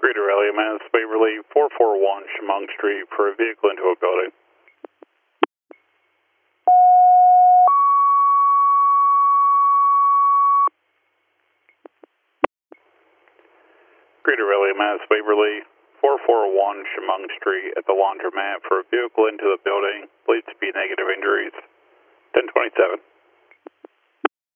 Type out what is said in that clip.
Greater LMS, Waverly 441 Chemung Street for a vehicle into a building. Greater LMS, Waverly 441 Chemung Street at the laundromat for a vehicle into the building. Believes to be negative injuries. 1027.